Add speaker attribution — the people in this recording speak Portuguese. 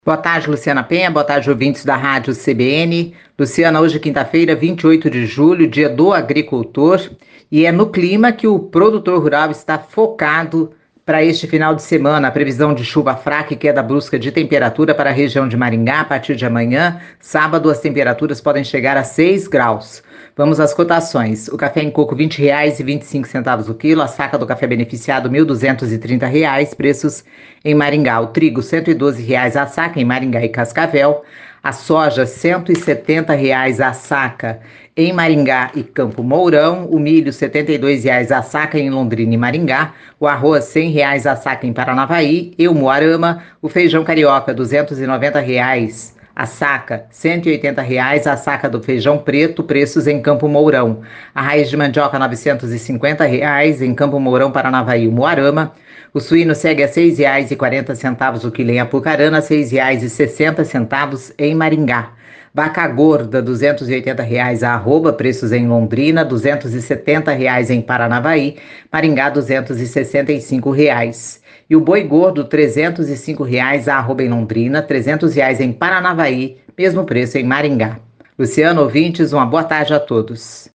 Speaker 1: Boa tarde, Luciana Penha. Boa tarde, ouvintes da Rádio CBN. Luciana, hoje quinta-feira, 28 de julho, dia do agricultor, e é no clima que o produtor rural está focado para este final de semana. A previsão de chuva fraca e queda brusca de temperatura para a região de Maringá a partir de amanhã. Sábado, as temperaturas podem chegar a 6 graus. Vamos às cotações. O café em coco, R$ 20,25 o quilo. A saca do café beneficiado, R$ 1.230. Preços em Maringá. O trigo, R$ 112 a saca em Maringá e Cascavel. A soja, R$ 170 a saca em Maringá e Campo Mourão. O milho, R$ 72 a saca em Londrina e Maringá. O arroz, R$ 100 a saca em Paranavaí e Umuarama. O feijão carioca, R$ 290 a saca, R$ 180 a saca do feijão preto, preços em Campo Mourão. A raiz de mandioca, R$ 950 em Campo Mourão, Paranavaí e Umuarama. O suíno segue a R$ 6,40 o quilo em Apucarana, R$ 6,60 em Maringá. Vaca gorda, R$ 280 a arroba, preços em Londrina, R$ 270 em Paranavaí, Maringá, R$ 265. E o boi gordo, R$ 305 a arroba em Londrina, R$ 300 em Paranavaí, mesmo preço em Maringá. Luciano, ouvintes, uma boa tarde a todos.